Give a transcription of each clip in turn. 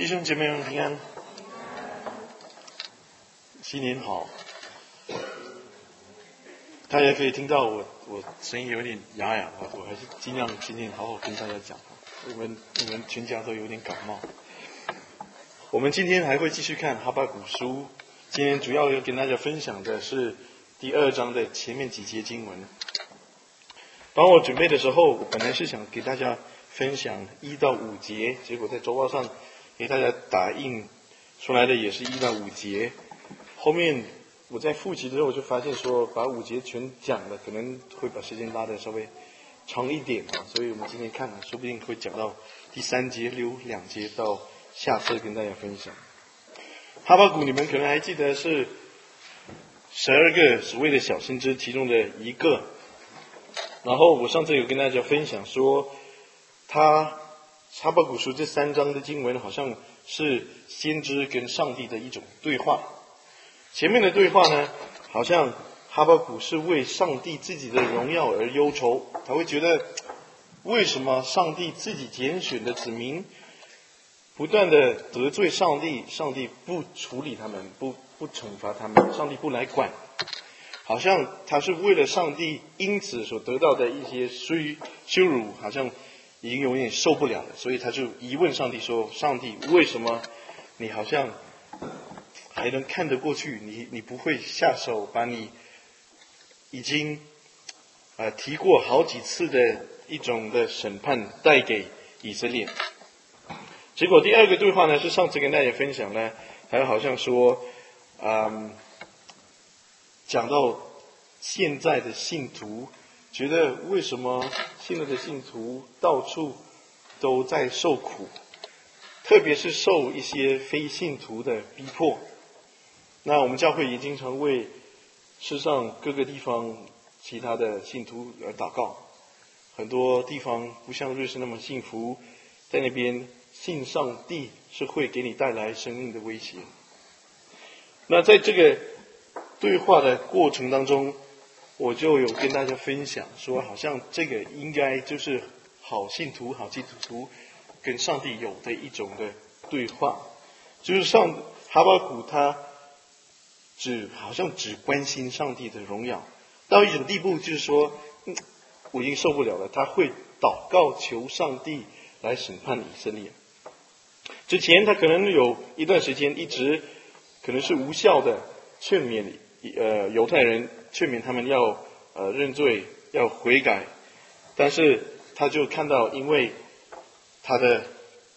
弟兄姐妹们平安，新年好！大家可以听到我声音有点哑哑的，我还是尽量今天好好跟大家讲。我们全家都有点感冒。我们今天还会继续看哈巴谷书，今天主要要跟大家分享的是第2章的前面几节经文。当我准备的时候，我本来是想给大家分享1到5节，结果在周报上给大家打印出来的也是1到5节。后面我在复习的时候，我就发现说把5节全讲了，可能会把时间拉得稍微长一点啊，所以我们今天看了，说不定会讲到第3节，留2节到下次跟大家分享。哈巴谷你们可能还记得是12个所谓的小先知其中的一个，然后我上次有跟大家分享说，哈巴谷书这3章的经文好像是先知跟上帝的一种对话。前面的对话呢，好像哈巴谷是为上帝自己的荣耀而忧愁，他会觉得为什么上帝自己拣选的子民不断的得罪上帝，上帝不处理他们，不惩罚他们，上帝不来管，好像他是为了上帝因此所得到的一些羞辱，好像已经有点受不了了，所以他就疑问上帝说，上帝为什么你好像还能看得过去，你不会下手把你已经提过好几次的一种的审判带给以色列。结果第2个对话呢，是上次跟大家分享呢，还好像说讲到现在的信徒觉得为什么现在的信徒到处都在受苦，特别是受一些非信徒的逼迫。那我们教会已经常为世上各个地方其他的信徒而祷告，很多地方不像瑞士那么幸福，在那边信上帝是会给你带来生命的威胁。那在这个对话的过程当中，我就有跟大家分享说，好像这个应该就是好信徒、好基督徒跟上帝有的一种的对话，就是哈巴谷他好像只关心上帝的荣耀，到一种地步就是说，我已经受不了了，他会祷告求上帝来审判以色列。之前他可能有一段时间一直可能是无效的劝勉犹太人，劝勉他们要认罪，要悔改，但是他就看到，因为他的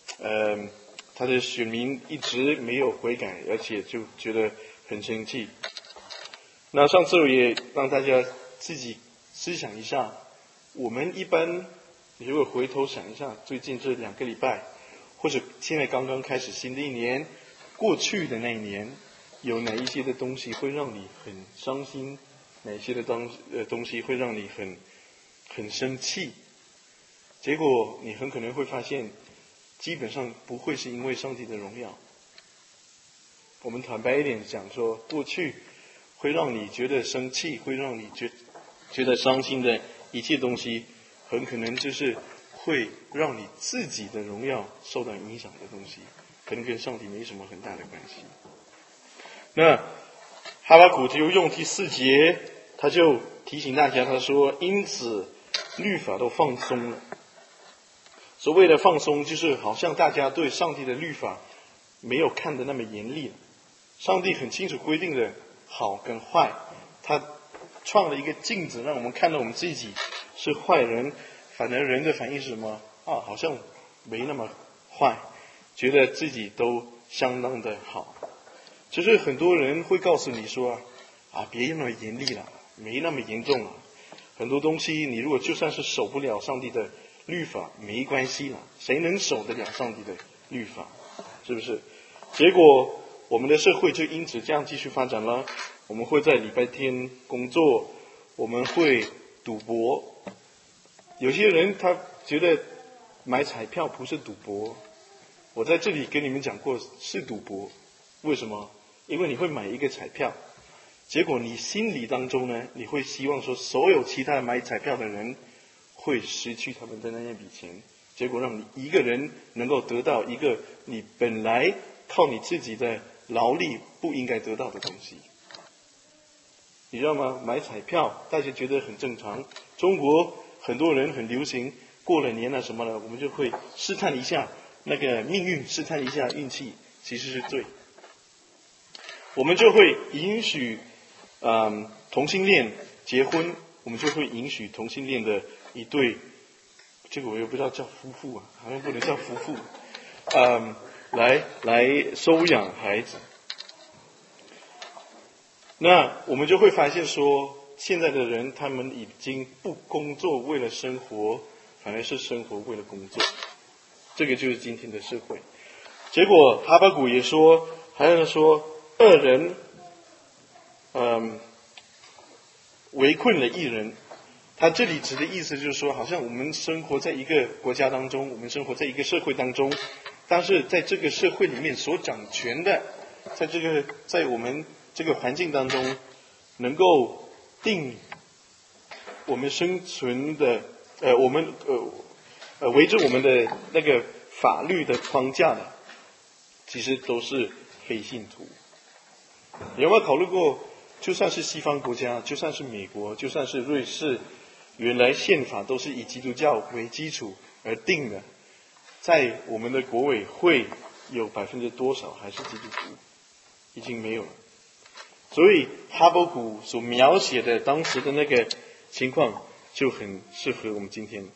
选民一直没有悔改，而且就觉得很生气。那上次我也让大家自己思想一下，我们一般如果回头想一下，最近这2个礼拜，或者现在刚刚开始新的一年，过去的那一年，有哪一些的东西会让你很伤心，哪些的东西会让你很生气，结果你很可能会发现，基本上不会是因为上帝的荣耀。我们坦白一点讲说，过去会让你觉得生气，会让你觉得伤心的一切东西，很可能就是会让你自己的荣耀受到影响的东西，可能跟上帝没什么很大的关系。那哈巴谷就用第4节，他就提醒大家，他说，因此律法都放松了。所谓的放松，就是好像大家对上帝的律法没有看得那么严厉了。上帝很清楚规定的好跟坏，他创了一个镜子，让我们看到我们自己是坏人，反而人的反应是什么？好像没那么坏，觉得自己都相当的好。就是很多人会告诉你说，别那么严厉了，没那么严重了。很多东西你如果就算是守不了上帝的律法，没关系了，谁能守得了上帝的律法？是不是？结果我们的社会就因此这样继续发展了。我们会在礼拜天工作，我们会赌博。有些人他觉得买彩票不是赌博，我在这里跟你们讲过是赌博。为什么？因为你会买一个彩票，结果你心里当中呢，你会希望说所有其他买彩票的人会失去他们的那笔钱， 结果让你一个人能够得到一个你本来靠你自己的劳力不应该得到的东西。你知道吗？买彩票大家觉得很正常，中国很多人很流行，过了年了什么了，我们就会试探一下那个命运，试探一下运气，其实是对。我们就会允许同性恋结婚，我们就会允许同性恋的一对，这个我又不知道叫夫妇啊，好像不能叫夫妇，来收养孩子。那我们就会发现说，现在的人他们已经不工作为了生活，反而是生活为了工作。这个就是今天的社会。结果哈巴谷也说，还有人说恶人围困了一人。他这里指的意思就是说，好像我们生活在一个国家当中，我们生活在一个社会当中，但是在这个社会里面所掌权的，在我们这个环境当中，能够定我们生存的围着我们的那个法律的框架的，其实都是非信徒。有没有考虑过，就算是西方国家，就算是美国，就算是瑞士，原来宪法都是以基督教为基础而定的，在我们的国委会有多少还是基督徒？已经没有了。所以哈巴谷所描写的当时的那个情况，就很适合我们今天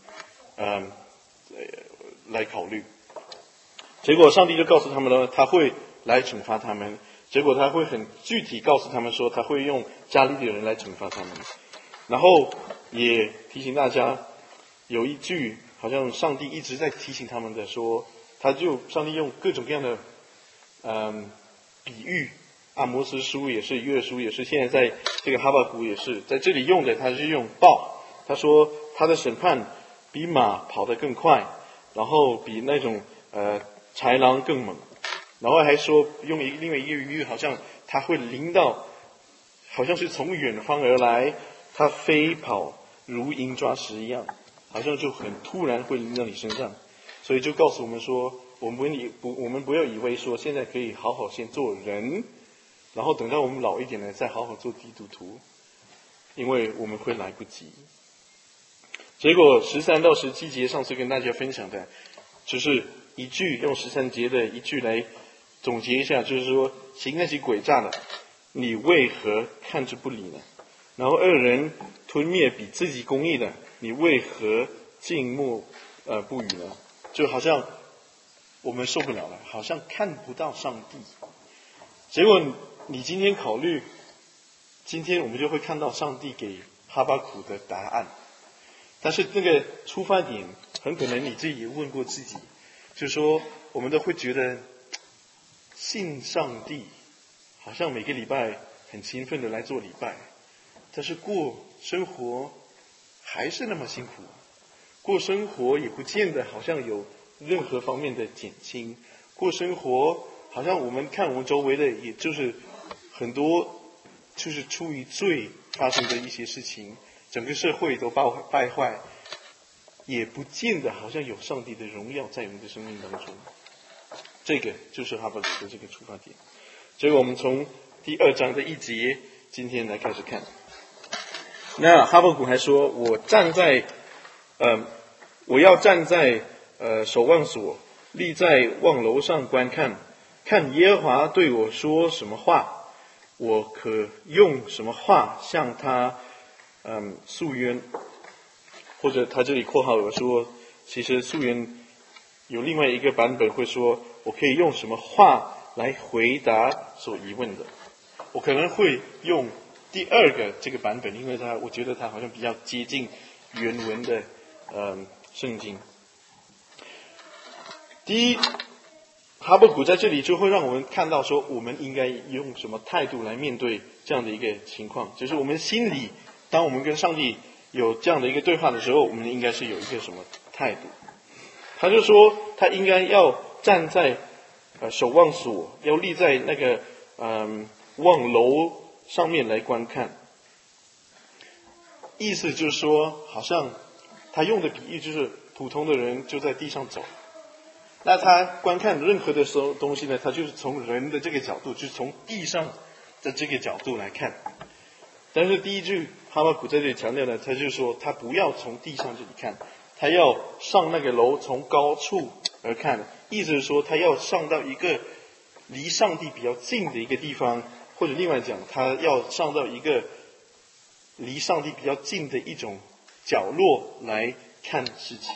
来考虑。结果上帝就告诉他们了，他会来惩罚他们。结果他会很具体告诉他们说，他会用加利利的人来惩罚他们。然后也提醒大家，有一句好像上帝一直在提醒他们的说，上帝用各种各样的比喻，阿摩司书也是，约书也是，现在在这个哈巴谷也是，在这里用的他是用豹。他说他的审判比马跑得更快，然后比那种豺狼更猛。然后还说用另外一个比喻，好像他会临到，好像是从远方而来，他飞跑如鹰抓食一样，好像就很突然会临到你身上。所以就告诉我们说，我们不要以为说现在可以好好先做人，然后等到我们老一点了再好好做基督徒，因为我们会来不及。结果13到17节上次跟大家分享的，就是一句用13节的一句来总结一下，就是说行那些诡诈的，你为何看之不理呢？然后恶人吞灭比自己公义的，你为何静默不语呢？就好像我们受不了了，好像看不到上帝。结果你今天考虑，今天我们就会看到上帝给哈巴谷的答案。但是那个出发点，很可能你自己也问过自己，就是说我们都会觉得信上帝，好像每个礼拜很勤奋的来做礼拜，但是过生活还是那么辛苦，过生活也不见得好像有任何方面的减轻，过生活好像我们看我们周围的，也就是很多就是出于罪发生的一些事情，整个社会都败坏，也不见得好像有上帝的荣耀在我们的生命当中。这个就是哈巴谷的这个出发点。结果我们从第2章的1节今天来开始看。那哈巴谷还说，我要站在守望所，立在望楼上观看，看耶和华对我说什么话，我可用什么话向他诉冤。或者他这里括号有说，其实诉冤有另外一个版本会说，我可以用什么话来回答所疑问的。我可能会用第2个这个版本，因为我觉得它好像比较接近原文的圣经。第一，哈巴谷在这里就会让我们看到说，我们应该用什么态度来面对这样的一个情况，就是我们心里，当我们跟上帝有这样的一个对话的时候，我们应该是有一个什么态度。他就说他应该要站在守望所，要立在那个望楼上面来观看。意思就是说，好像他用的比喻就是普通的人就在地上走。那他观看任何的东西呢，他就是从人的这个角度，就是从地上的这个角度来看。但是第一句哈巴谷在这里强调呢，他就说他不要从地上这里看，他要上那个楼，从高处而看，意思是说他要上到一个离上帝比较近的一个地方，或者另外讲，他要上到一个离上帝比较近的一种角落来看事情。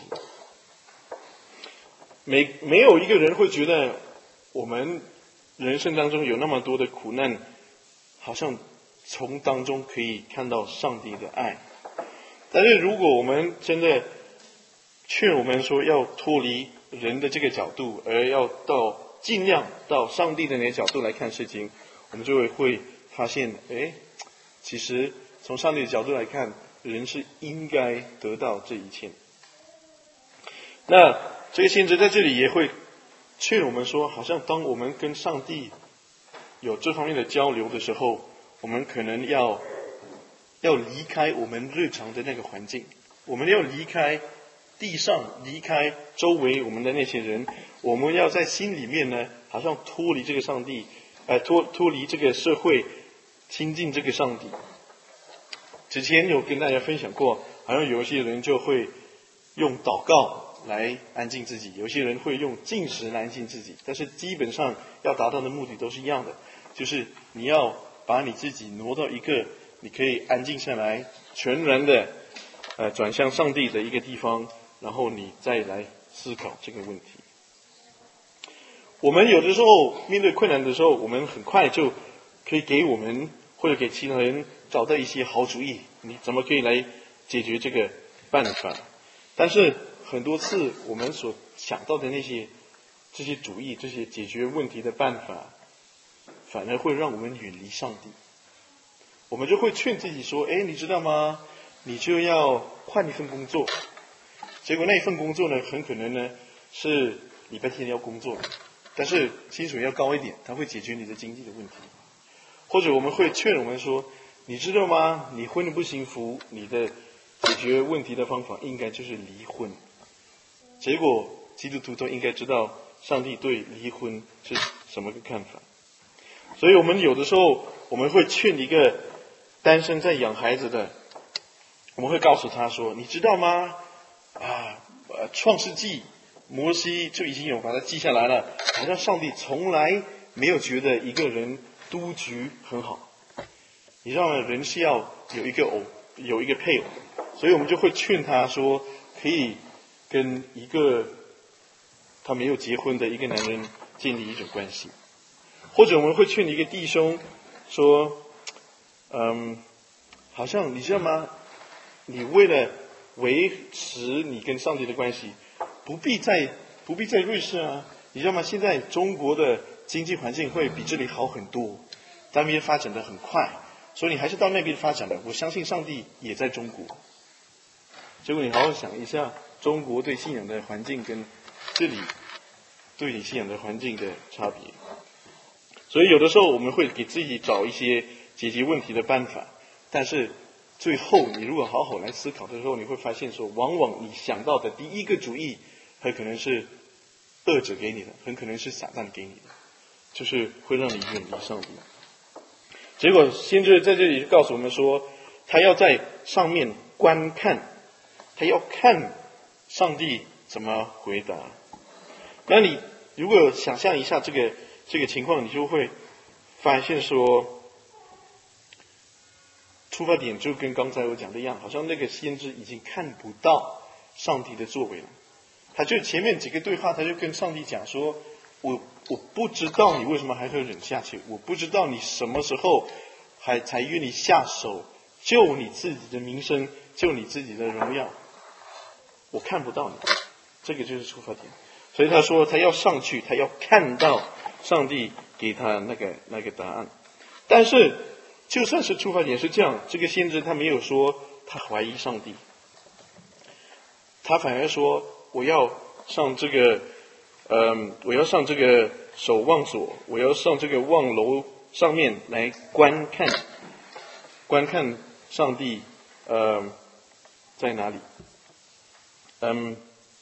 没有一个人会觉得我们人生当中有那么多的苦难，好像从当中可以看到上帝的爱。但是如果我们真的劝我们说要脱离人的这个角度，而要尽量到上帝的那个角度来看事情，我们就会发现，其实从上帝的角度来看，人是应该得到这一切。那这个先知在这里也会劝我们说，好像当我们跟上帝有这方面的交流的时候，我们可能要离开我们日常的那个环境，我们要离开地上，离开周围我们的那些人，我们要在心里面呢，好像脱离这个上帝，脱离这个社会，亲近这个上帝。之前有跟大家分享过，好像有一些人就会用祷告来安静自己，有些人会用禁食来安静自己，但是基本上要达到的目的都是一样的，就是你要把你自己挪到一个你可以安静下来，全然的转向上帝的一个地方，然后你再来思考这个问题。我们有的时候面对困难的时候，我们很快就可以给我们或者给其他人找到一些好主意，你怎么可以来解决这个办法。但是很多次我们所想到的这些主意，这些解决问题的办法，反而会让我们远离上帝。我们就会劝自己说，你知道吗？你就要换一份工作。结果那一份工作呢，很可能呢是礼拜天要工作，但是薪水要高一点，它会解决你的经济的问题。或者我们会劝我们说，你知道吗？你婚姻不幸福，你的解决问题的方法应该就是离婚。结果基督徒都应该知道上帝对离婚是什么个看法。所以我们有的时候我们会劝一个单身在养孩子的，我们会告诉他说，你知道吗？创世纪摩西就已经有把它记下来了，好像上帝从来没有觉得一个人独居很好。你知道吗？人是要有一个配偶，所以我们就会劝他说，可以跟一个他没有结婚的一个男人建立一种关系。或者我们会劝一个弟兄说，好像你知道吗？你为了维持你跟上帝的关系，不必在瑞士啊，你知道吗？现在中国的经济环境会比这里好很多，那边发展的很快，所以你还是到那边发展的。我相信上帝也在中国。结果你好好想一下，中国对信仰的环境跟这里对你信仰的环境的差别。所以有的时候我们会给自己找一些解决问题的办法，但是最后你如果好好来思考的时候，你会发现说，往往你想到的第一个主意很可能是恶者给你的，很可能是撒旦给你的，就是会让你远离上帝。结果先知在这里就告诉我们说，他要在上面观看，他要看上帝怎么回答。那你如果想象一下这个情况，你就会发现说，出发点就跟刚才我讲的一样，好像那个先知已经看不到上帝的作为了。他就前面几个对话，他就跟上帝讲说，我不知道你为什么还会忍下去，我不知道你什么时候才愿意下手救你自己的名声，救你自己的荣耀，我看不到你。这个就是出发点。所以他说他要上去，他要看到上帝给他那个答案。但是就算是出发点是这样，这个先知他没有说他怀疑上帝，他反而说我要上这个守望所，我要上这个望楼上面来观看上帝在哪里。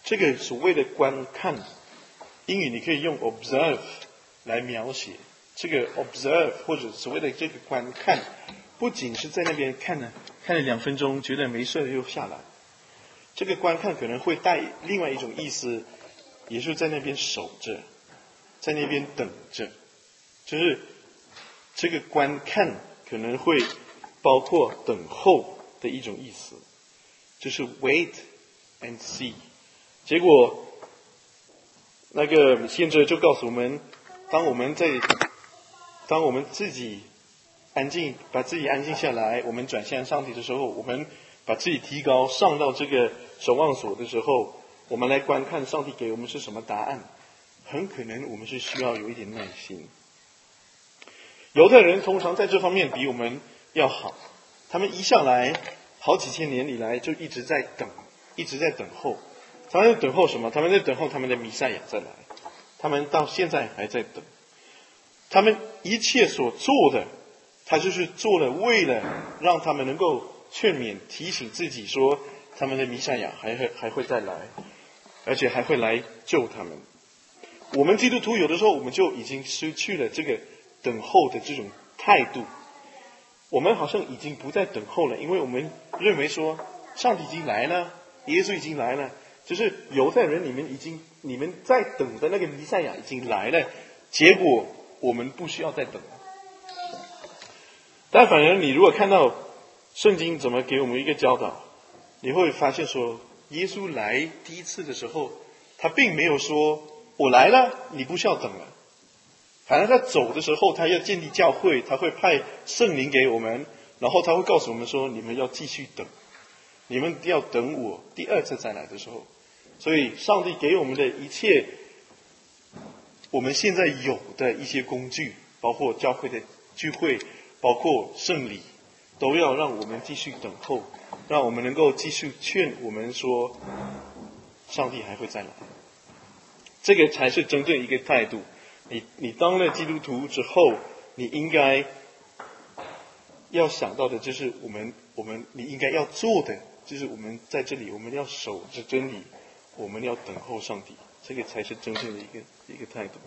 这个所谓的观看，英语你可以用 observe 来描写。这个 observe 或者所谓的这个观看，不仅是在那边看了2分钟，觉得没事了又下来。这个观看可能会带另外一种意思，也就是在那边守着，在那边等着。就是这个观看可能会包括等候的一种意思，就是 wait and see。结果那个先知就告诉我们，当我们自己把自己安静下来，我们转向上帝的时候，我们把自己提高上到这个守望所的时候，我们来观看上帝给我们是什么答案，很可能我们是需要有一点耐心。犹太人通常在这方面比我们要好，他们一向来好几千年以来就一直在等候。他们在等候什么？他们在等候他们的弥赛亚再来。他们到现在还在等。他们一切所做的，他就是做了为了让他们能够劝勉提醒自己说，他们的弥赛亚还会再来，而且还会来救他们。我们基督徒有的时候我们就已经失去了这个等候的这种态度，我们好像已经不再等候了，因为我们认为说上帝已经来了，耶稣已经来了，就是犹太人你们在等的那个弥赛亚已经来了，结果我们不需要再等了。但反而你如果看到圣经怎么给我们一个教导，你会发现说，耶稣来第一次的时候，他并没有说我来了，你不需要等了。反正他走的时候，他要建立教会，他会派圣灵给我们，然后他会告诉我们说，你们要继续等，你们要等我第二次再来的时候。所以上帝给我们的一切，我们现在有的一些工具，包括教会的聚会，包括圣礼，都要让我们继续等候，让我们能够继续劝我们说，上帝还会再来。这个才是真正一个态度。你当了基督徒之后，你应该要想到的就是你应该要做的，就是我们在这里我们要守着真理，我们要等候上帝，这个才是真正的一个态度。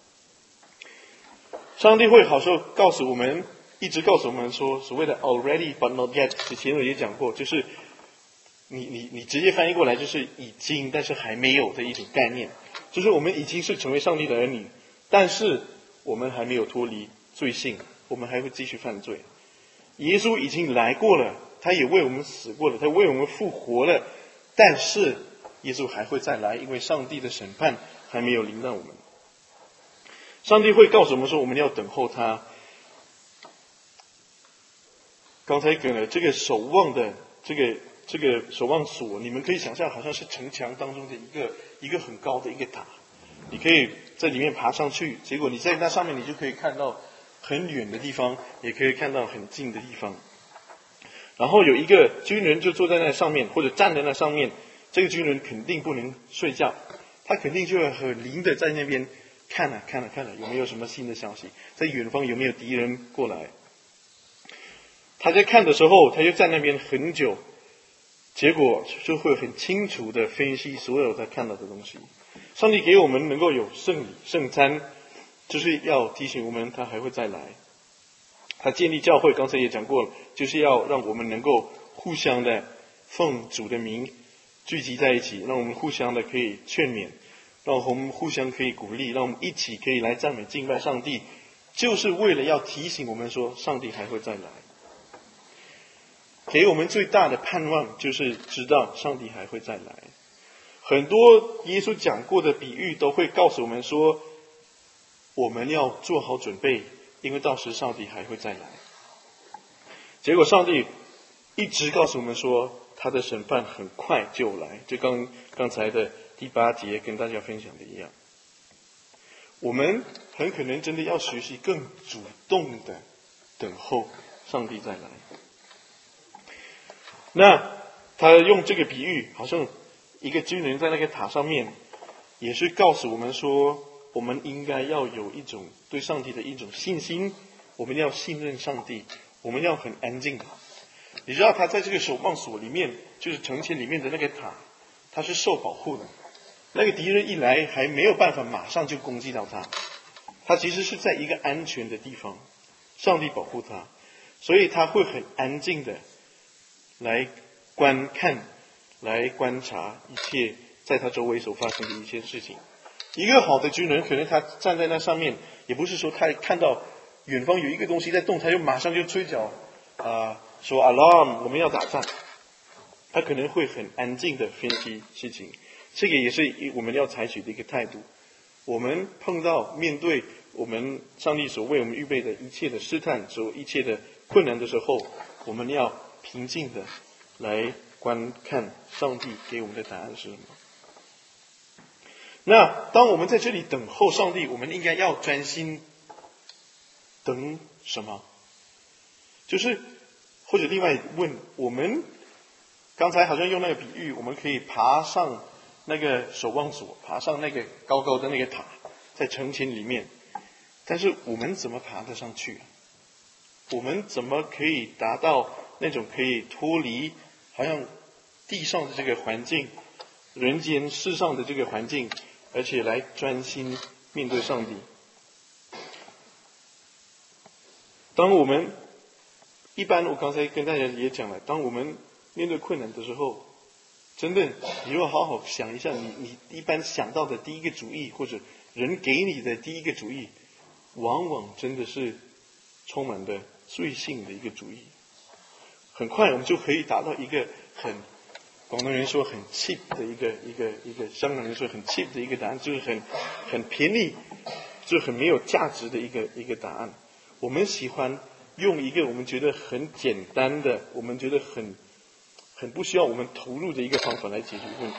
上帝会好时候一直告诉我们说，所谓的 already but not yet， 之前我也讲过，就是你直接翻译过来就是已经但是还没有的一种概念，就是我们已经是成为上帝的儿女，但是我们还没有脱离罪性，我们还会继续犯罪。耶稣已经来过了，他也为我们死过了，他为我们复活了，但是耶稣还会再来，因为上帝的审判还没有临到我们。上帝会告诉我们说，我们要等候他。刚才讲了这个守望的这个守望所，你们可以想象好像是城墙当中的一个很高的一个塔，你可以在里面爬上去，结果你在那上面你就可以看到很远的地方，也可以看到很近的地方。然后有一个军人就坐在那上面，或者站在那上面，这个军人肯定不能睡觉，他肯定就会很灵的在那边看了有没有什么新的消息，在远方有没有敌人过来。他在看的时候，他就在那边很久，结果就会很清楚的分析所有他看到的东西。上帝给我们能够有圣礼圣餐，就是要提醒我们他还会再来。他建立教会，刚才也讲过了，就是要让我们能够互相的奉主的名聚集在一起，让我们互相的可以劝勉，让我们互相可以鼓励，让我们一起可以来赞美敬拜上帝，就是为了要提醒我们说上帝还会再来。给我们最大的盼望就是知道上帝还会再来。很多耶稣讲过的比喻都会告诉我们说，我们要做好准备，因为到时上帝还会再来。结果上帝一直告诉我们说，他的审判很快就来，就刚才的第8节跟大家分享的一样。我们很可能真的要学习更主动的等候上帝再来。那他用这个比喻，好像一个军人在那个塔上面，也是告诉我们说，我们应该要有一种对上帝的一种信心，我们要信任上帝，我们要很安静。你知道他在这个守望所里面，就是城墙里面的那个塔，它是受保护的， 那个敌人一来还没有办法马上就攻击到他，他其实是在一个安全的地方，上帝保护他，所以他会很安静的来观看、来观察一切在他周围所发生的一些事情。一个好的军人，可能他站在那上面，也不是说他看到远方有一个东西在动，他就马上就吹角说 alarm， 我们要打仗。他可能会很安静的分析事情，这个也是我们要采取的一个态度。我们面对我们上帝所为我们预备的一切的试探，一切的困难的时候，我们要平静的来观看上帝给我们的答案是什么。那当我们在这里等候上帝，我们应该要专心等什么？就是或者另外问，我们刚才好像用那个比喻，我们可以爬上那个守望所，爬上那个高高的那个塔，在城墙里面，但是我们怎么爬得上去？我们怎么可以达到那种可以脱离好像地上的这个环境，人间世上的这个环境，而且来专心面对上帝？当我们一般，我刚才跟大家也讲了，当我们面对困难的时候，真的，你如果好好想一下，你一般想到的第一个主意，或者人给你的第一个主意，往往真的是充满的罪性的一个主意。很快我们就可以达到一个广东人说很 cheap 的一个香港人说很 cheap 的一个答案，就是很便宜，就是很没有价值的一个答案。我们喜欢用一个我们觉得很简单的，我们觉得很不需要我们投入的一个方法来解决问题。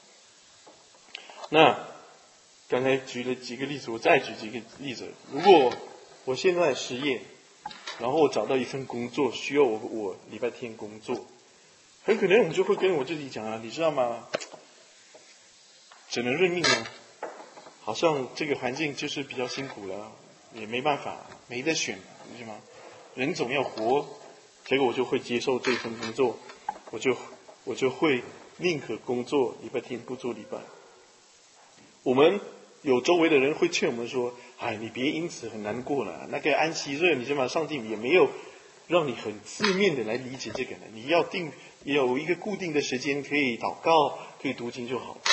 那刚才举了几个例子，我再举几个例子。如果我现在失业，然后我找到一份工作，需要我礼拜天工作，很可能我就会跟我自己讲你知道吗？只能认命了。好像这个环境就是比较辛苦了，也没办法，没得选，你知道吗？人总要活，结果我就会接受这份工作。我就会宁可工作礼拜天不做礼拜。我们有周围的人会劝我们说，你别因此很难过了，那个安息日你知道吗？上帝也没有让你很字面的来理解这个呢，你要有一个固定的时间可以祷告，可以读经就好。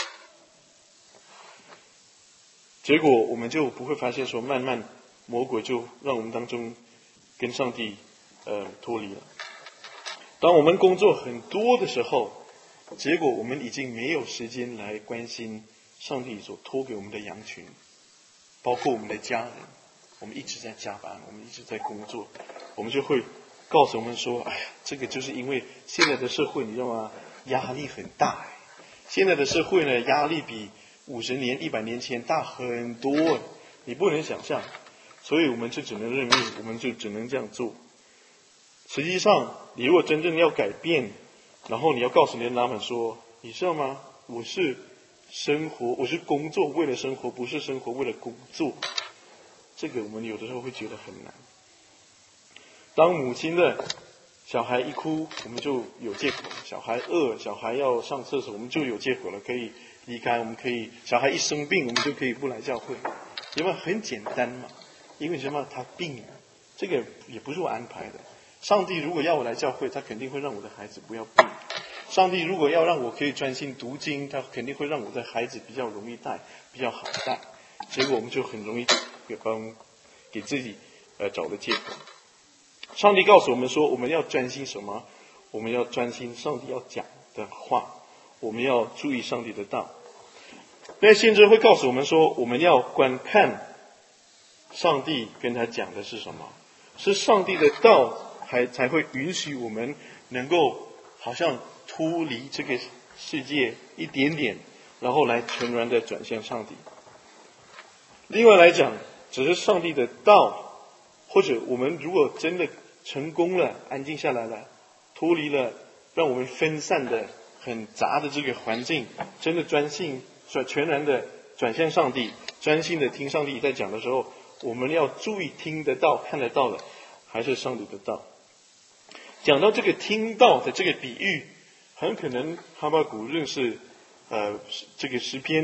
结果我们就不会发现说，慢慢魔鬼就让我们当中跟上帝脱离了。当我们工作很多的时候，结果我们已经没有时间来关心上帝所托给我们的羊群，包括我们的家人。我们一直在加班，我们一直在工作，我们就会告诉我们说，这个就是因为现在的社会你知道吗？压力很大。现在的社会呢，压力比50年、100年前大很多，你不能想象。所以我们就只能认命，我们就只能这样做。实际上，你如果真正要改变，然后你要告诉你的老板说，你知道吗？我是工作为了生活，不是生活为了工作。这个我们有的时候会觉得很难。当母亲的小孩一哭，我们就有借口；小孩饿，小孩要上厕所，我们就有借口了，可以离开。我们可以小孩一生病，我们就可以不来教会，因为很简单嘛。因为什么？他病了，这个也不是我安排的。上帝如果要我来教会，他肯定会让我的孩子不要病。上帝如果要让我可以专心读经，他肯定会让我的孩子比较容易带，比较好带。结果我们就很容易给自己找个借口。上帝告诉我们说，我们要专心什么？我们要专心上帝要讲的话，我们要注意上帝的道。那先知会告诉我们说，我们要观看上帝跟他讲的是什么，是上帝的道才会允许我们能够好像脱离这个世界一点点，然后来全然的转向上帝。另外来讲，只是上帝的道，或者我们如果真的成功了，安静下来了，脱离了让我们分散的很杂的这个环境，真的全然的转向上帝，专心的听上帝在讲的时候，我们要注意听得到看得到的还是上帝的道。讲到这个听到的这个比喻，很可能哈巴谷认识这个诗篇，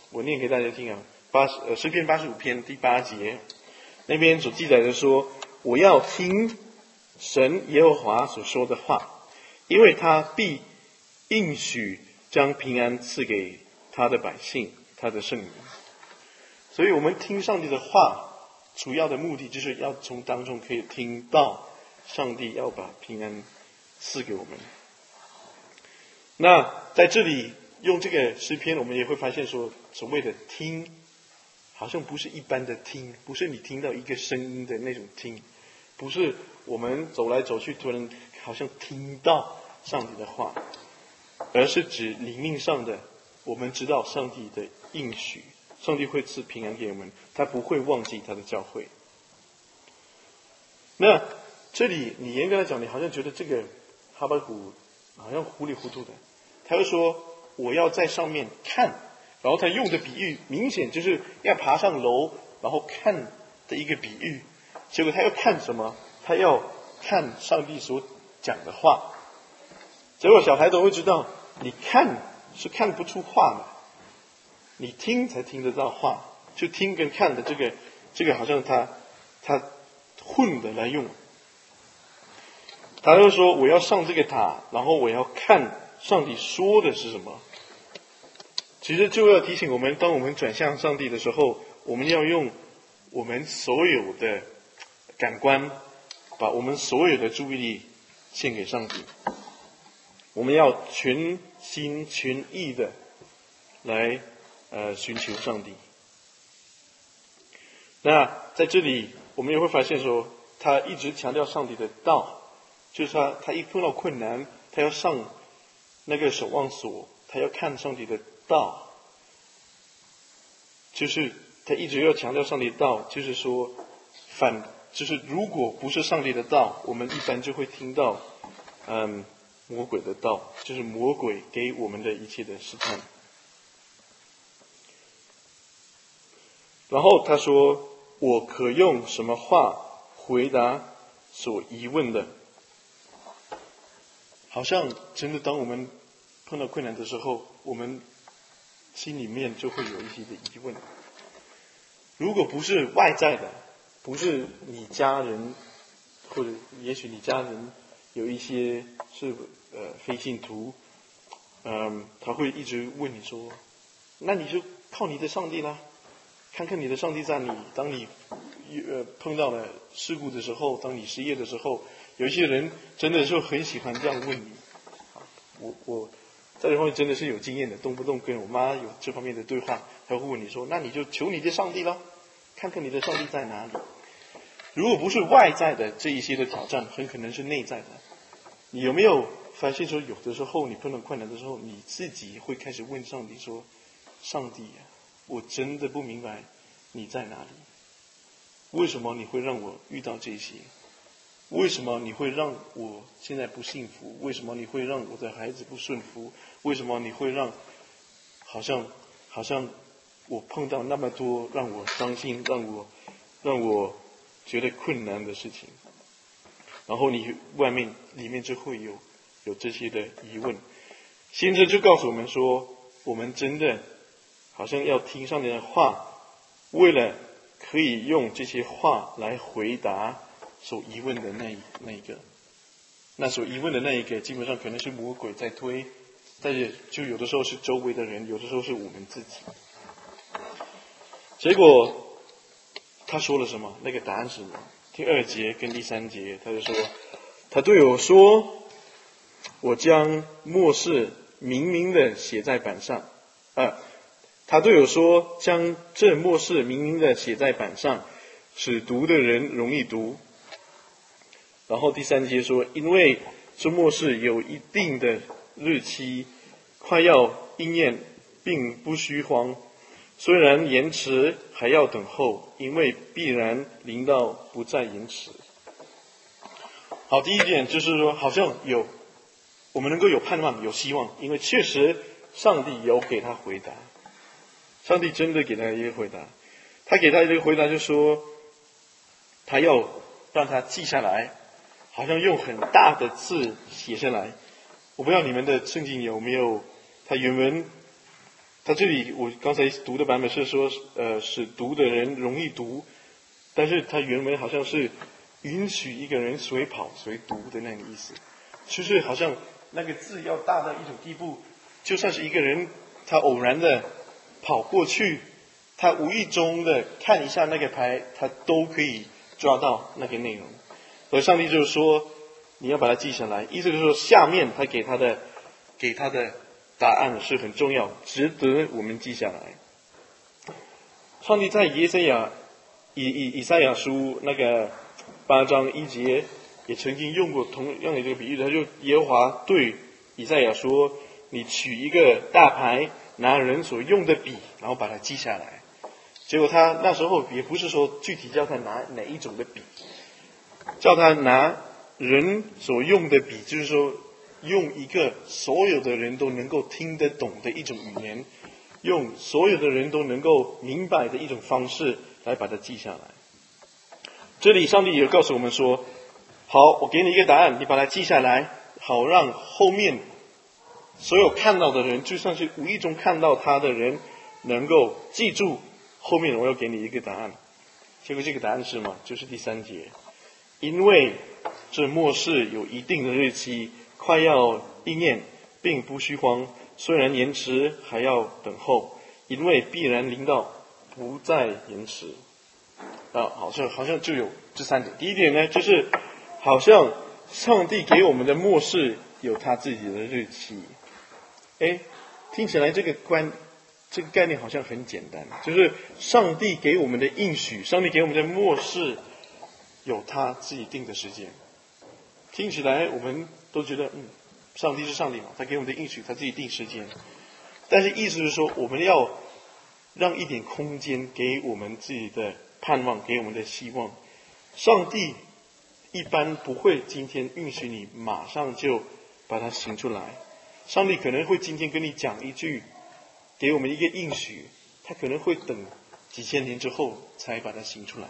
我念给大家听啊，诗篇85篇第8节，那边所记载的说，我要听神耶和华所说的话，因为他必应许将平安赐给他的百姓，他的圣民。所以我们听上帝的话，主要的目的就是要从当中可以听到上帝要把平安赐给我们。那在这里用这个诗篇，我们也会发现说，所谓的听，好像不是一般的听，不是你听到一个声音的那种听，不是我们走来走去突然好像听到上帝的话，而是指灵命上的，我们知道上帝的应许，上帝会赐平安给我们，他不会忘记他的教会。那这里你严格来讲，你好像觉得这个哈巴谷好像糊里糊涂的，他会说我要在上面看，然后他用的比喻明显就是要爬上楼然后看的一个比喻，结果他要看什么？他要看上帝所讲的话。结果小孩都会知道，你看是看不出话的，你听才听得到话，就听跟看的这个好像他混的来用。他就说我要上这个塔，然后我要看上帝说的是什么。其实就要提醒我们，当我们转向上帝的时候，我们要用我们所有的感官，把我们所有的注意力献给上帝。我们要全心全意的来寻求上帝。那在这里我们也会发现说，他一直强调上帝的道，就是他一碰到困难，他要上那个守望所，他要看上帝的道，就是他一直要强调上帝的道，就是说就是如果不是上帝的道，我们一般就会听到魔鬼的道，就是魔鬼给我们的一切的试探。然后他说，我可用什么话回答所疑问的？好像真的当我们碰到困难的时候，我们心里面就会有一些的疑问。如果不是外在的，不是你家人，或者也许你家人有一些是非信徒，他会一直问你说，那你就靠你的上帝啦，看看你的上帝在你当你碰到了事故的时候，当你失业的时候，有一些人真的就很喜欢这样问你。我在这方面真的是有经验的，动不动跟我妈有这方面的对话，她会问你说，那你就求你的上帝啦，看看你的上帝在哪里。如果不是外在的这一些的挑战，很可能是内在的。你有没有发现说，有的时候你碰到困难的时候，你自己会开始问上帝说，上帝啊，我真的不明白你在哪里，为什么你会让我遇到这些？为什么你会让我现在不幸福？为什么你会让我的孩子不顺服？为什么你会让好像我碰到那么多让我伤心、让我觉得困难的事情？然后你里面就会有这些的疑问。先知就告诉我们说，我们真的好像要听上帝的话，为了可以用这些话来回答所疑问的那一个。那所疑问的那一个，基本上可能是魔鬼在推，但是就有的时候是周围的人，有的时候是我们自己。结果他说了什么？那个答案是什么？第2节跟第3节，他就说，他对我说，我将末世明明的写在板上。他对我说，将这末世明明的写在板上，使读的人容易读。然后第3节说，因为这末世有一定的日期，快要应验，并不虚荒。虽然延迟，还要等候，因为必然临到，不再延迟。好，第一点就是说，好像我们能够有盼望，有希望，因为确实上帝有给他回答，上帝真的给他一个回答。他给他一个回答，就说他要让他记下来，好像用很大的字写下来。我不知道你们的圣经有没有，他原文他这里我刚才读的版本是说，使读的人容易读，但是他原文好像是允许一个人随跑随读的那个意思，就是好像那个字要大到一种地步，就算是一个人他偶然的跑过去，他无意中的看一下那个牌，他都可以抓到那个内容。而上帝就是说，你要把它记下来，意思就是说，下面他给他的答案是很重要，值得我们记下来。上帝在以赛亚书那个8章1节也曾经用过同样的这个比喻，他就耶和华对以赛亚说：“你取一个大牌，拿人所用的笔，然后把它记下来。”结果他那时候也不是说具体叫他拿哪一种的笔，叫他拿人所用的笔，就是说用一个所有的人都能够听得懂的一种语言，用所有的人都能够明白的一种方式来把它记下来。这里上帝也告诉我们说，好，我给你一个答案，你把它记下来，好让后面所有看到的人，就算是无意中看到他的人，能够记住后面我要给你一个答案。结果这个答案是什么？就是第3节，因为这末世有一定的日期，快要应验，并不虚荒，虽然延迟，还要等候，因为必然临到，不再延迟。好像就有这3点。第一点呢，就是好像上帝给我们的末世有他自己的日期。听起来这个概念好像很简单，就是上帝给我们的应许，上帝给我们的末世有他自己定的时间。听起来我们都觉得上帝是上帝嘛，他给我们的应许他自己定时间，但是意思是说，我们要让一点空间给我们自己的盼望，给我们的希望。上帝一般不会今天允许你马上就把它行出来，上帝可能会今天跟你讲一句，给我们一个应许，他可能会等几千年之后才把它行出来。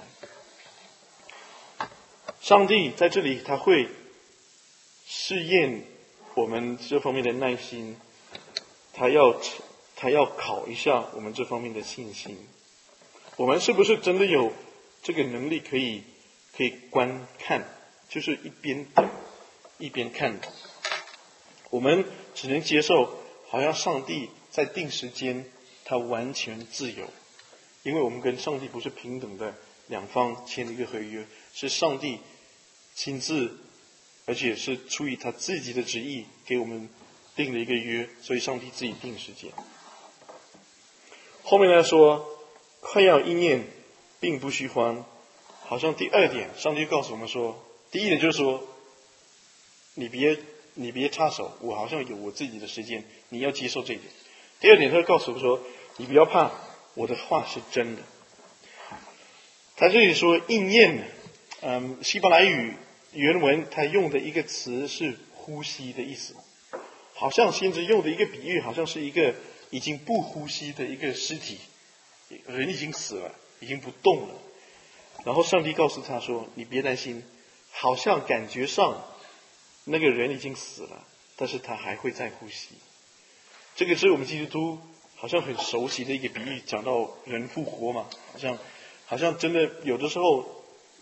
上帝在这里他会试验我们这方面的耐心，他要考一下我们这方面的信心。我们是不是真的有这个能力可以观看，就是一边等一边看？我们只能接受好像上帝在定时间他完全自由，因为我们跟上帝不是平等的两方签了一个合约，是上帝亲自而且是出于他自己的旨意给我们定了一个约，所以上帝自己定时间。后面来说快要应验，并不虚幻，好像第2点上帝告诉我们说，第1点就是说你别插手，我好像有我自己的时间，你要接受这一点。第2点他告诉我们说，你不要怕，我的话是真的。他这里说应验，希伯来语原文他用的一个词是呼吸的意思，好像先知用的一个比喻，好像是一个已经不呼吸的一个尸体，人已经死了，已经不动了。然后上帝告诉他说，你别担心，好像感觉上那个人已经死了，但是他还会再呼吸。这个是我们基督徒好像很熟悉的一个比喻，讲到人复活嘛，好像真的有的时候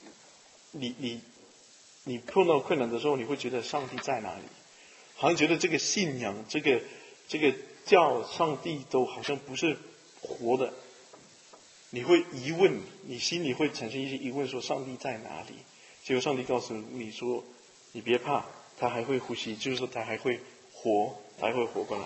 你碰到困难的时候，你会觉得上帝在哪里？好像觉得这个信仰，这个叫上帝都好像不是活的，你会疑问，你心里会产生一些疑问，说上帝在哪里？结果上帝告诉你说，你别怕，他还会呼吸，就是说他还会活，他还会活过来。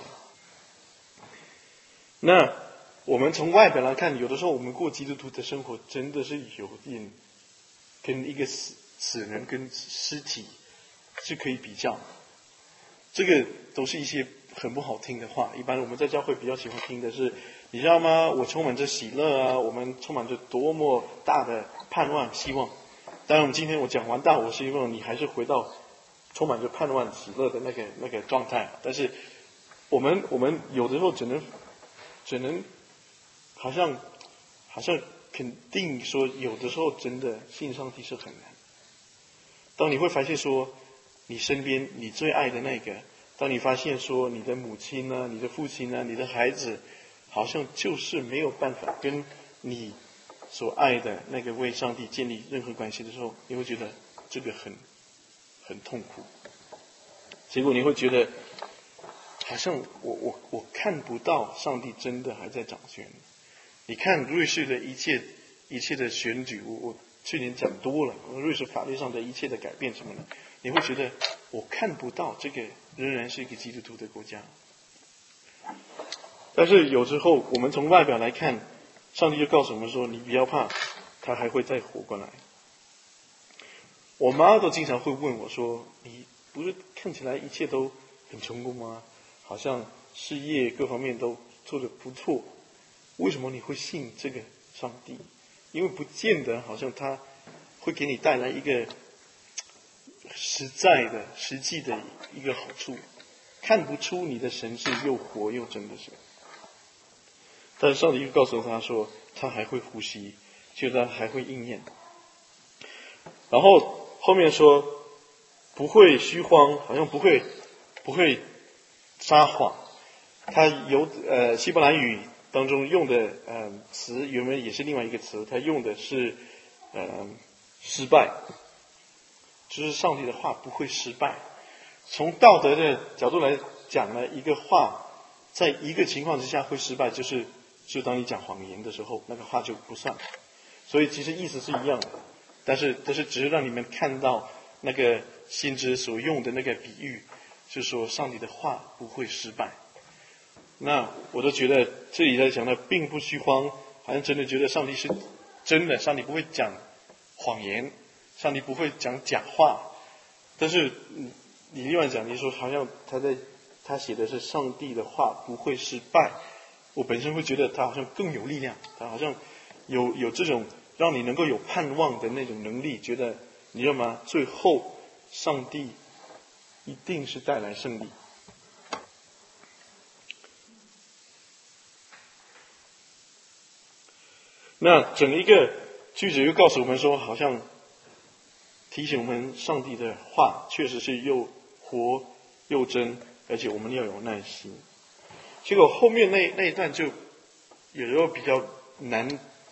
那我们从外表来看，有的时候我们过基督徒的生活真的是有点跟一个死人跟尸体是可以比较，这个都是一些很不好听的话。一般我们在教会比较喜欢听的是，你知道吗？我充满着喜乐啊，我们充满着多么大的盼望希望。当然我们今天我讲完大，我希望你还是回到充满着盼望喜乐的那个状态。但是我们有的时候只能好像肯定说，有的时候真的信上帝是很难。当你会发现说，你身边你最爱的那个，当你发现说你的母亲啊、你的父亲啊、你的孩子好像就是没有办法跟你所爱的那个为上帝建立任何关系的时候，你会觉得这个很痛苦。结果你会觉得，好像我看不到上帝真的还在掌权。你看瑞士的一切的选举，我去年讲多了，瑞士法律上的一切的改变什么的，你会觉得我看不到这个仍然是一个基督徒的国家。但是有时候我们从外表来看，上帝就告诉我们说，你不要怕，他还会再活过来。我妈都经常会问我说，你不是看起来一切都很成功吗？好像事业各方面都做得不错，为什么你会信这个上帝？因为不见得好像他会给你带来一个实际的一个好处，看不出你的神是又活又真的神。但是上帝就告诉他说，他还会呼吸，就他还会应验。然后后面说不会虚荒，好像不会撒谎。他有希伯来语当中用的词原文也是另外一个词，他用的是失败，就是上帝的话不会失败。从道德的角度来讲呢，一个话在一个情况之下会失败，就当你讲谎言的时候，那个话就不算。所以其实意思是一样的，但是只是让你们看到那个先知所用的那个比喻，就是说上帝的话不会失败。那我都觉得这里在讲的并不虚荒，好像真的觉得上帝是真的，上帝不会讲谎言，上帝不会讲假话。但是你另外讲，你说好像他写的是上帝的话不会失败，我本身会觉得他好像更有力量，他好像有这种让你能够有盼望的那种能力，觉得你知道吗？最后上帝一定是带来胜利。那整一个句子又告诉我们说，好像提醒我们上帝的话确实是又活又真，而且我们要有耐心。结果后面那一段就有时候比较难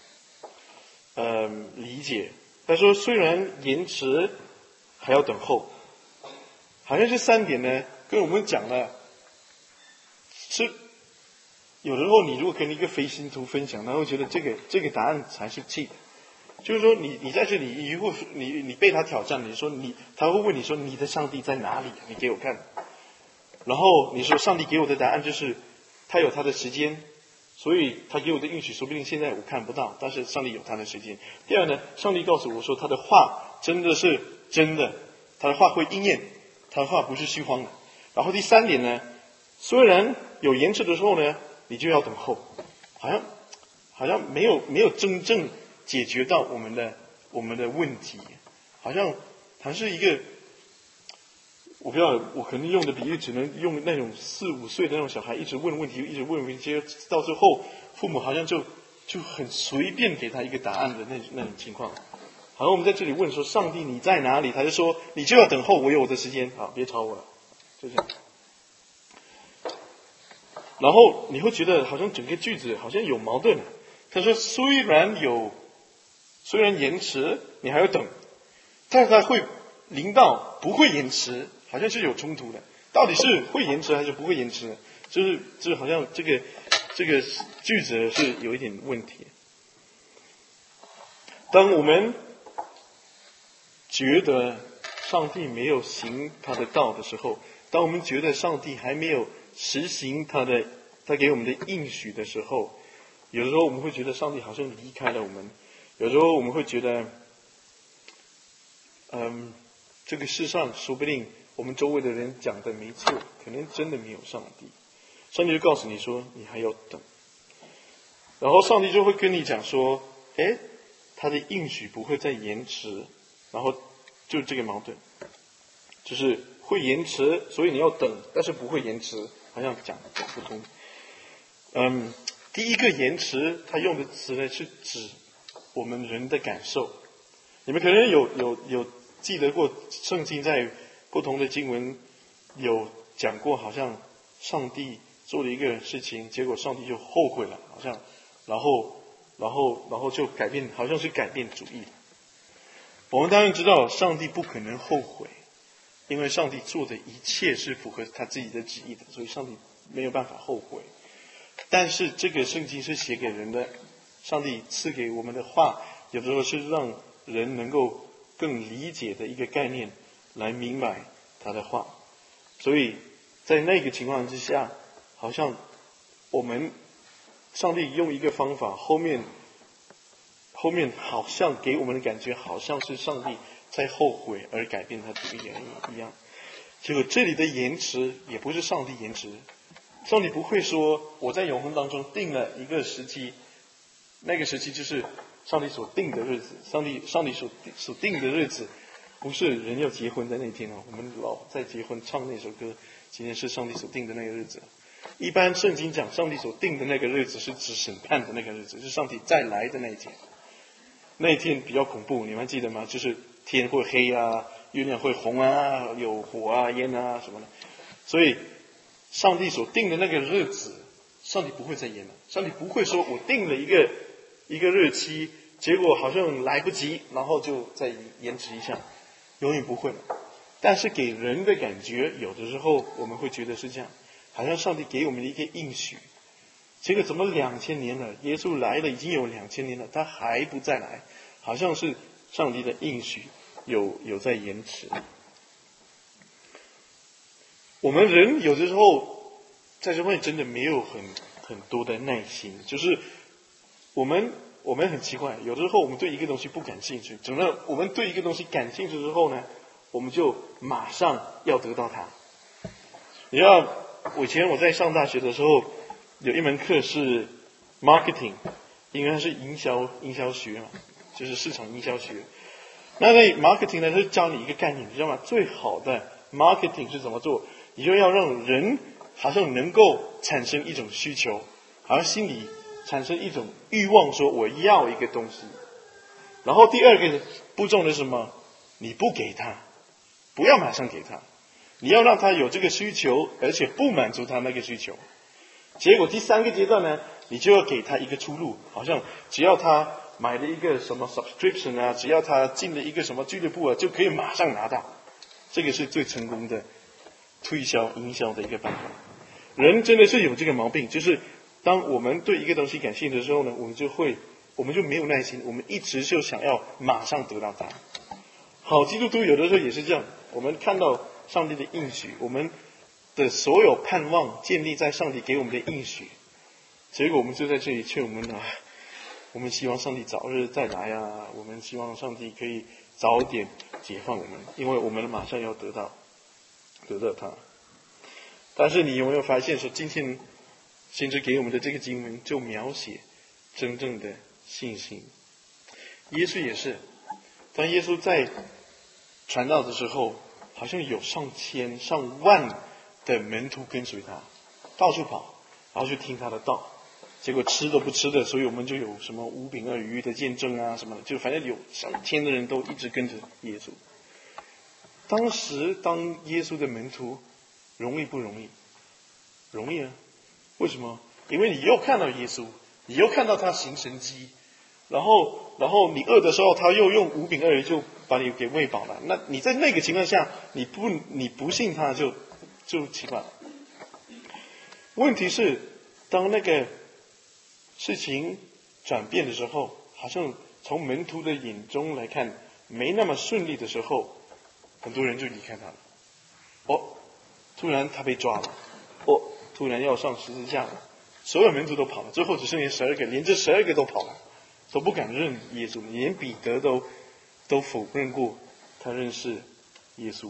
理解。他说虽然延迟还要等候，好像这3点呢跟我们讲了，是有时候你如果跟一个非信徒分享，他会觉得这个答案才是气的。就是说你在这里，如果你被他挑战，他会问你说你的上帝在哪里？你给我看。然后你说上帝给我的答案就是他有他的时间，所以他给我的应许说不定现在我看不到，但是上帝有他的时间。第二呢，上帝告诉我说他的话真的是真的，他的话会应验，他的话不是虚荒的。然后第3点呢，虽然有延迟的时候呢，你就要等候，好像没有真正解决到我们的问题，好像是一个，我不知道，我可能用的比喻只能用那种4、5岁的那种小孩，一直问问题，一直问问题，接着到最后父母好像就很随便给他一个答案的那种情况。好像我们在这里问说上帝你在哪里，他就说你就要等候，我有我的时间，好，别吵我了，就这样。然后你会觉得好像整个句子好像有矛盾。他说虽然延迟，你还要等，但是他会临到不会延迟，好像是有冲突的。到底是会延迟还是不会延迟？就是好像这个句子是有一点问题。当我们觉得上帝没有行他的道的时候，当我们觉得上帝还没有实行他给我们的应许的时候，有的时候我们会觉得上帝好像离开了我们，有时候我们会觉得这个世上说不定我们周围的人讲的没错，可能真的没有上帝。上帝就告诉你说你还要等，然后上帝就会跟你讲说他的应许不会再延迟，然后就这个矛盾，就是会延迟，所以你要等，但是不会延迟，好像讲不通。第一个延迟他用的词呢是指我们人的感受。你们可能有记得过圣经在不同的经文有讲过，好像上帝做了一个事情，结果上帝就后悔了，好像，然后就改变，好像是改变主意。我们当然知道上帝不可能后悔，因为上帝做的一切是符合他自己的旨意的，所以上帝没有办法后悔。但是这个圣经是写给人的，上帝赐给我们的话，有的时候是让人能够更理解的一个概念，来明白他的话。所以在那个情况之下，好像上帝用一个方法，后面好像给我们的感觉好像是上帝在后悔而改变他主意一样。结果这里的延迟也不是上帝延迟，上帝不会说我在永恒当中定了一个时期，那个时期就是上帝所定的日子，上帝所定的日子不是人要结婚的那天啊，我们老在结婚唱那首歌，今天是上帝所定的那个日子。一般圣经讲上帝所定的那个日子是指审判的那个日子，是上帝再来的那一天。那一天比较恐怖，你们还记得吗？就是天会黑啊，月亮会红啊，有火啊、烟啊什么的。所以上帝所定的那个日子，上帝不会再延了。上帝不会说我定了一个日期，结果好像来不及，然后就再延迟一下，永远不会了。但是给人的感觉，有的时候我们会觉得是这样，好像上帝给我们的一个应许。这个怎么2000年了？耶稣来了已经有2000年了，他还不再来，好像是上帝的应许有在延迟。我们人有的时候在这方面真的没有很多的耐心，就是我们很奇怪，有的时候我们对一个东西不感兴趣，等到我们对一个东西感兴趣之后呢，我们就马上要得到它。你知道，以前我在上大学的时候，有一门课是 marketing， 因为它是营销学嘛，就是市场营销学。那 marketing 呢，是教你一个概念，你知道吗？最好的 marketing 是怎么做？你就要让人好像能够产生一种需求，好像心里产生一种欲望，说我要一个东西。然后第二个步骤是什么？你不给他，不要马上给他，你要让他有这个需求，而且不满足他那个需求。结果第3个阶段呢，你就要给他一个出路，好像只要他买了一个什么 subscription 啊，只要他进了一个什么俱乐部啊，就可以马上拿到。这个是最成功的推销营销的一个办法。人真的是有这个毛病，就是当我们对一个东西感兴趣的时候呢，我们就没有耐心，我们一直就想要马上得到它。好基督徒有的时候也是这样，我们看到上帝的应许，我们的所有盼望建立在上帝给我们的应许，结果我们就在这里劝我们啊，我们希望上帝早日再来啊，我们希望上帝可以早点解放我们，因为我们马上要得到他。但是你有没有发现说，今天先知给我们的这个经文就描写真正的信心。耶稣也是，当耶稣在传道的时候，好像有上千上万的门徒跟随他，到处跑，然后去听他的道。结果吃都不吃的，所以我们就有什么5饼2鱼的见证啊什么的，就反正有上千的人都一直跟着耶稣。当时当耶稣的门徒容易不容易？容易啊！为什么？因为你又看到耶稣，你又看到他行神迹，然后你饿的时候，他又用5饼2鱼就把你给喂饱了。那你在那个情况下，你不信他就奇怪了。问题是，当那个事情转变的时候，好像从门徒的眼中来看没那么顺利的时候，很多人就离开他了。突然他被抓了，突然要上十字架了，所有门徒都跑了，最后只剩下12个，连这12个都跑了，都不敢认耶稣，连彼得都否认过他认识耶稣。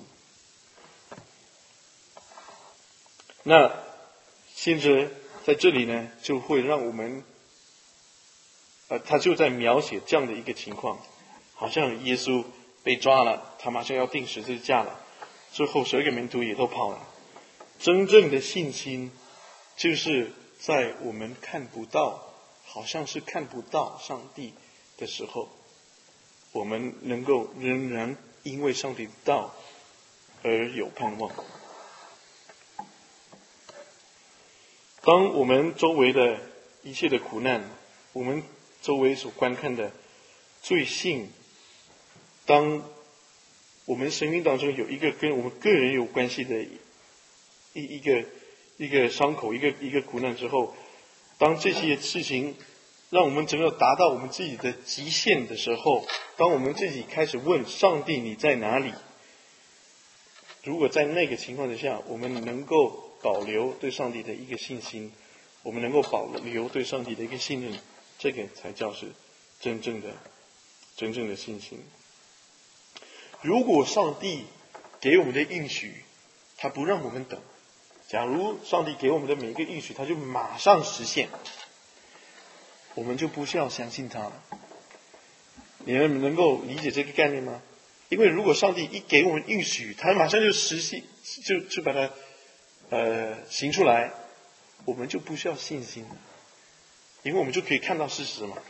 那先知在这里呢，就会让我们他就在描写这样的一个情况，好像耶稣被抓了，他马上要钉十字架了，最后12个门徒也都跑了。真正的信心就是在我们看不到，好像是看不到上帝的时候，我们能够仍然因为上帝的道而有盼望。 当我们周围的一切的苦难，我们周围所观看的罪性，当我们生命当中有一个跟我们个人有关系的一个伤口，一个苦难之后，当这些事情让我们整个达到我们自己的极限的时候，当我们自己开始问上帝你在哪里？如果在那个情况之下，我们能够保留对上帝的一个信心，我们能够保留对上帝的一个信任，这个才叫是真正的信心。如果上帝给我们的应许，他不让我们等，假如上帝给我们的每一个应许，他就马上实现，我们就不需要相信他了。你们能够理解这个概念吗？因为如果上帝一给我们应许，他马上就实现，就把它行出来，我们就不需要信心了，因为我们就可以看到事实嘛。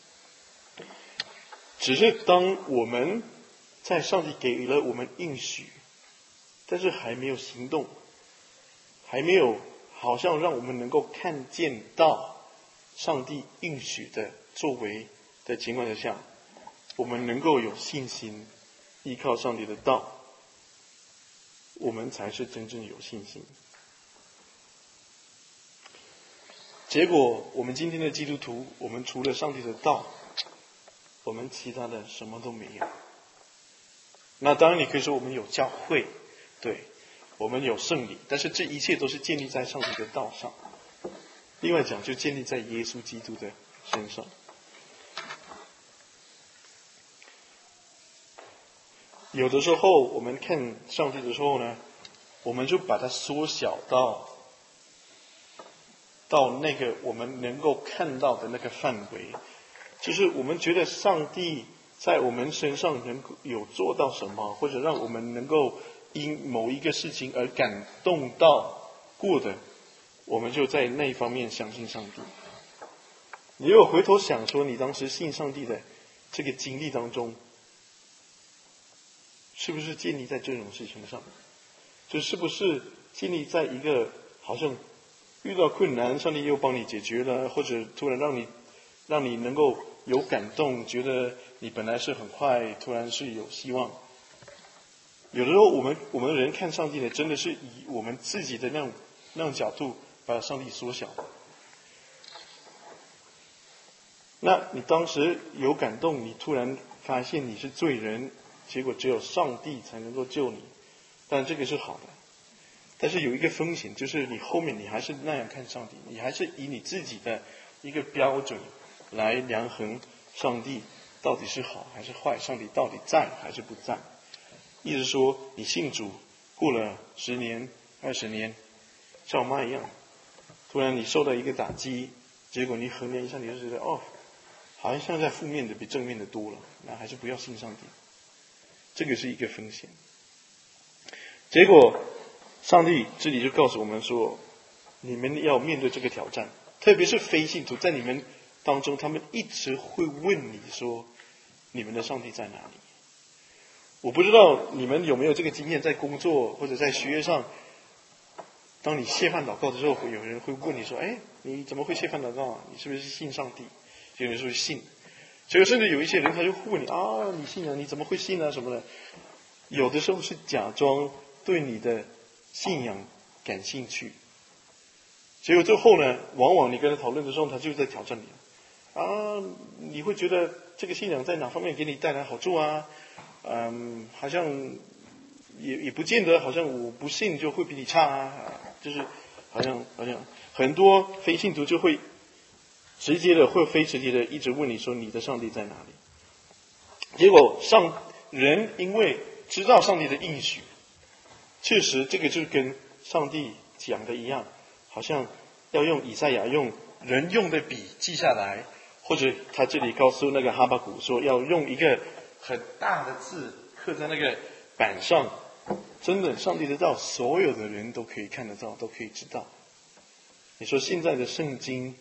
只是当我们在上帝给了我们应许，但是还没有行动，还没有好像让我们能够看见到上帝应许的作为的情况之下，我们能够有信心依靠上帝的道，我们才是真正有信心。结果我们今天的基督徒，我们除了上帝的道，我们其他的什么都没有。那当然你可以说我们有教会，对，我们有圣礼，但是这一切都是建立在上帝的道上。另外讲，就建立在耶稣基督的身上。有的时候我们看上帝的时候呢，我们就把它缩小到那个我们能够看到的那个范围，就是我们觉得上帝在我们身上能够有做到什么，或者让我们能够因某一个事情而感动到过的，我们就在那一方面相信上帝。你如果回头想说你当时信上帝的这个经历当中，是不是建立在这种事情上？就是不是建立在一个好像遇到困难上帝又帮你解决了，或者突然让你能够有感动，觉得你本来是很坏，突然是有希望。有的时候我们人看上帝呢，真的是以我们自己的那种角度把上帝缩小。那你当时有感动，你突然发现你是罪人，结果只有上帝才能够救你，但这个是好的。但是有一个风险，就是你后面你还是那样看上帝，你还是以你自己的一个标准来量衡上帝到底是好还是坏，上帝到底在还是不在。意思说你信主过了10年20年，像我妈一样，突然你受到一个打击，结果你衡量一下，你就觉得好像现在负面的比正面的多了，那还是不要信上帝。这个是一个风险。结果上帝这里就告诉我们说，你们要面对这个挑战，特别是非信徒，在你们当中，他们一直会问你说，你们的上帝在哪里？我不知道你们有没有这个经验，在工作或者在学业上，当你谢饭祷告的时候，有人会问你说，你怎么会谢饭祷告啊？你是不是信上帝？有人说信，结果甚至有一些人他就会问你你信啊，你怎么会信啊什么的。有的时候是假装对你的信仰感兴趣，结果最后呢，往往你跟他讨论的时候，他就在挑战你你会觉得这个信仰在哪方面给你带来好处啊？好像也不见得，好像我不信就会比你差啊，就是好像很多非信徒就会直接的或非直接的一直问你说你的上帝在哪里？结果人因为知道上帝的应许，确实这个就跟上帝讲的一样，好像要用以赛亚用人用的笔记下来，或者他这里告诉那个哈巴谷说要用一个很大的字刻在那个板上。真的，上帝的道所有的人都可以看得到，都可以知道。你说现在的圣经，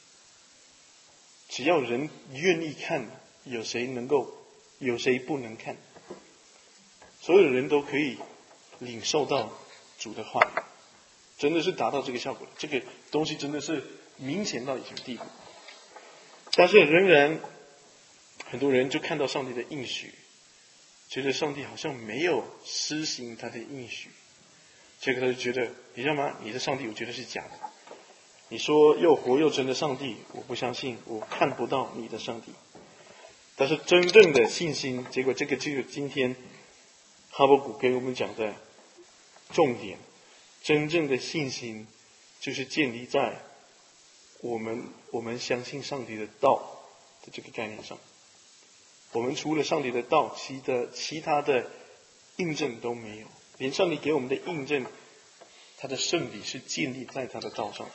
只要人愿意看，有谁不能看？所有的人都可以领受到主的话， 真的是达到这个效果，这个东西真的是明显到一种地步。但是仍然很多人就看到上帝的应许，觉得上帝好像没有施行他的应许，结果他就觉得，你知道吗？你的上帝我觉得是假的。你说又活又真的上帝，我不相信，我看不到你的上帝。但是真正的信心，结果这个就是今天哈巴谷给我们讲的重点。真正的信心就是建立在我们相信上帝的道的这个概念上。我们除了上帝的道，其他的印证都没有。连上帝给我们的印证，他的圣理是建立在他的道上。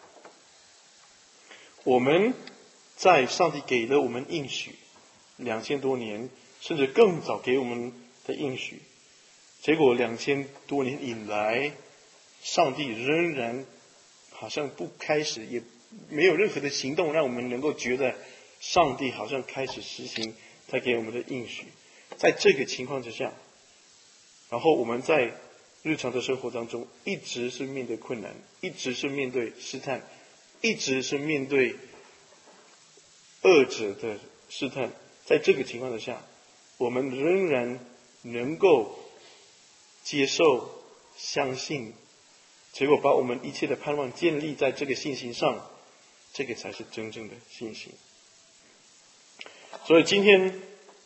我们在上帝给了我们应许2000多年，甚至更早给我们的应许，结果2000多年以来，上帝仍然好像不开始，也没有任何的行动让我们能够觉得上帝好像开始实行他给我们的应许。在这个情况之下，然后我们在日常的生活当中一直是面对困难，一直是面对试探，一直是面对恶者的试探。在这个情况之下，我们仍然能够接受、相信，结果把我们一切的盼望建立在这个信心上，这个才是真正的信心。所以今天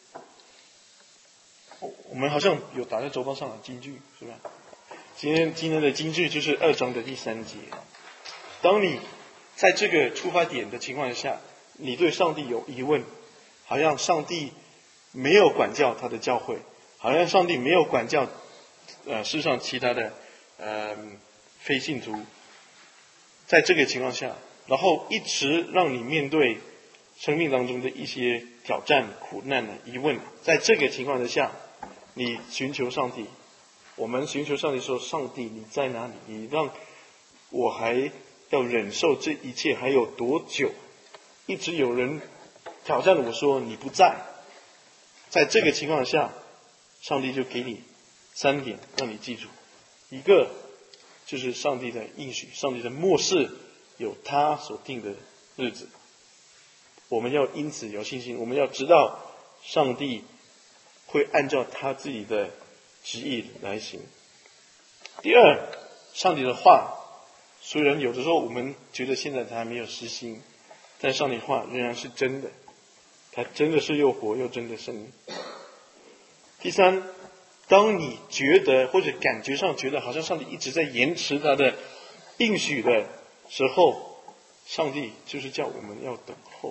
我们好像有打在周报上的金句，是吧？今天的金句就是2章的第3节。当你在这个出发点的情况下，你对上帝有疑问，好像上帝没有管教他的教会，好像上帝没有管教世上其他的非信徒，在这个情况下，然后一直让你面对生命当中的一些挑战、苦难的疑问，在这个情况之下，你寻求上帝。我们寻求上帝说，上帝你在哪里？你让我还要忍受这一切还有多久？一直有人挑战我说你不在。在这个情况下，上帝就给你3点让你记住。一个就是上帝的应许，上帝的末世有他所定的日子，我们要因此有信心，我们要知道上帝会按照他自己的旨意来行。第二，上帝的话，虽然有的时候我们觉得现在他还没有实行，但上帝话仍然是真的，他真的是又活又真的生。第三，当你觉得或者感觉上觉得好像上帝一直在延迟他的应许的时候，上帝就是叫我们要等候，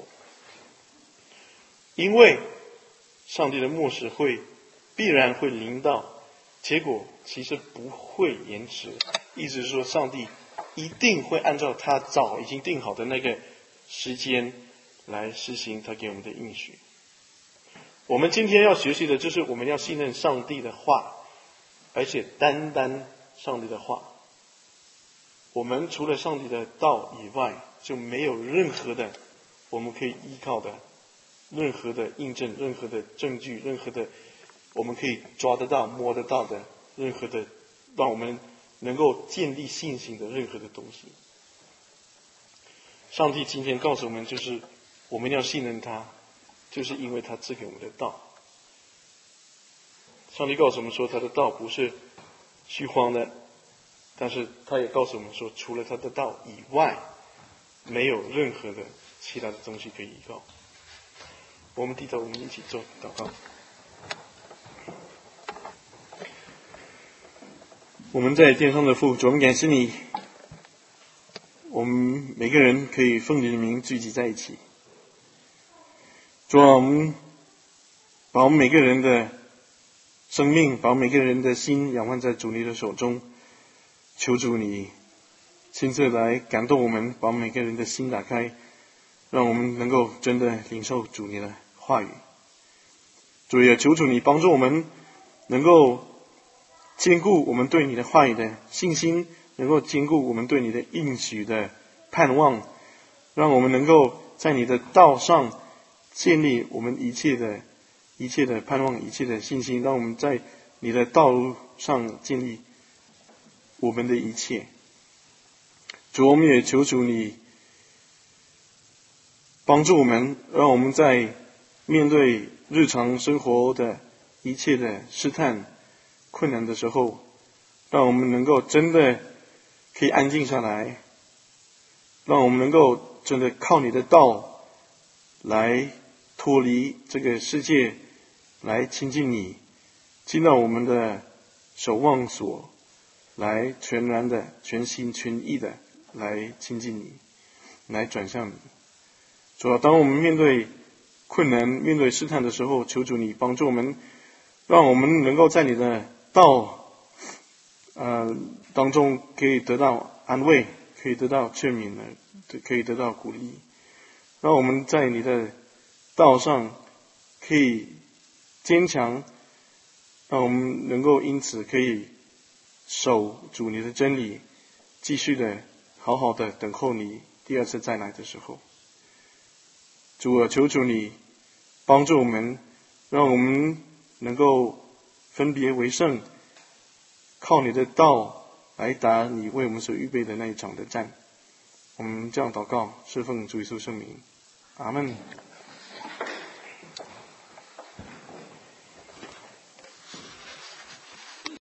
因为上帝的末世必然会临到，结果其实不会延迟，意思是说上帝一定会按照他早已经定好的那个时间来实行他给我们的应许。我们今天要学习的就是我们要信任上帝的话，而且单单上帝的话。我们除了上帝的道以外，就没有任何的我们可以依靠的，任何的印证，任何的证据，任何的我们可以抓得到摸得到的，任何的让我们能够建立信心的任何的东西。上帝今天告诉我们，就是我们要信任他，就是因为他赐给我们的道。上帝告诉我们说，他的道不是虚荒的，但是他也告诉我们说，除了他的道以外，没有任何的其他的东西可以依靠。我们低头，我们一起做祷告。我们在天上的父，主，我们感谢你，我们每个人可以奉你的名聚集在一起。主啊，我们把我们每个人的生命，把我们每个人的心仰望在主你的手中，求主你亲自来感动我们，把我们每个人的心打开，让我们能够真的领受主你的话语。主也求主你帮助我们能够坚固我们对你的话语的信心，能够坚固我们对你的应许的盼望，让我们能够在你的道上建立我们一切的盼望，一切的信心，让我们在你的道路上建立我们的一切。 主，我们也求主你帮助我们，让我们在面对日常生活的一切的试探、困难的时候，让我们能够真的可以安静下来，让我们能够真的靠你的道来脱离这个世界，来亲近你，进到我们的守望所，来全然的、全心全意的来亲近你，来转向你。主啊，当我们面对困难、面对试探的时候，求主你帮助我们，让我们能够在你的道当中可以得到安慰，可以得到劝勉，可以得到鼓励，让我们在你的道上可以坚强，让我们能够因此可以守主你的真理，继续的好好的等候你第二次再来的时候。主啊，求主你帮助我们，让我们能够分别为圣，靠你的道来打你为我们所预备的那一场的战。我们这样祷告，是奉主耶稣圣名，阿们。